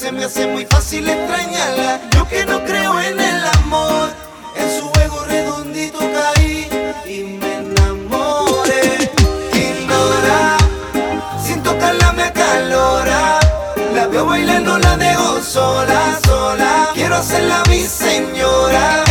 se me hace muy fácil extrañarla. Yo que no creo en el amor, en su juego redondito caí y me enamoré. Ignora, sin tocarla me acalora. La veo bailando, la dejo sola, sola. Quiero hacerla mi señora.